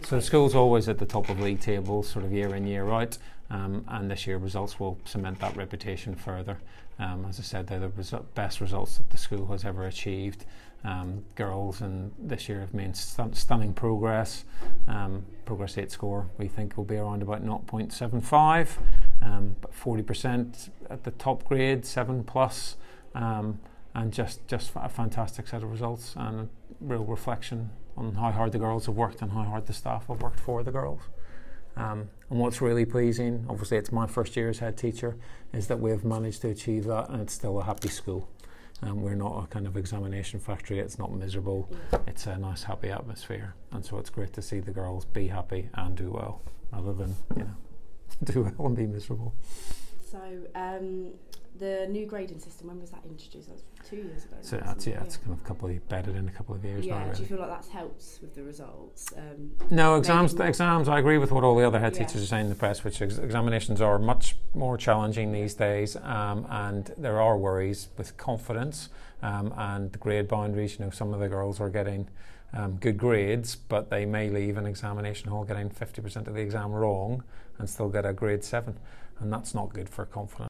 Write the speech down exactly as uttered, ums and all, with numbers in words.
So the school's always at the top of league tables, sort of year in, year out, um, and this year results will cement that reputation further. Um, as I said, they're the resu- best results that the school has ever achieved. Um, girls and this year have made stun- stunning progress. Um, progress eight score we think will be around about zero point seven five, um, but forty percent at the top grade, seven plus, um, and just, just a fantastic set of results and a real reflection on how hard the girls have worked and how hard the staff have worked for the girls. Um, and what's really pleasing, obviously it's my first year as head teacher, is that we've managed to achieve that and it's still a happy school. Um, we're not a kind of examination factory, it's not miserable, it's a nice happy atmosphere, and so it's great to see the girls be happy and do well rather than, you know, do well and be miserable. So um, the new grading system, when was that introduced? That was two years ago. So that's, yeah, it's kind of a couple of bedded in a couple of years yeah, now. Yeah, Really. do you feel like that's helped with the results? Um, no, exams, the exams, I agree with what all the other head yeah. teachers are saying in the press, which ex- examinations are much more challenging these days, um, and there are worries with confidence um, and the grade boundaries. You know, some of the girls are getting um, good grades, but they may leave an examination hall getting fifty percent of the exam wrong and still get a grade seven, and that's not good for confidence.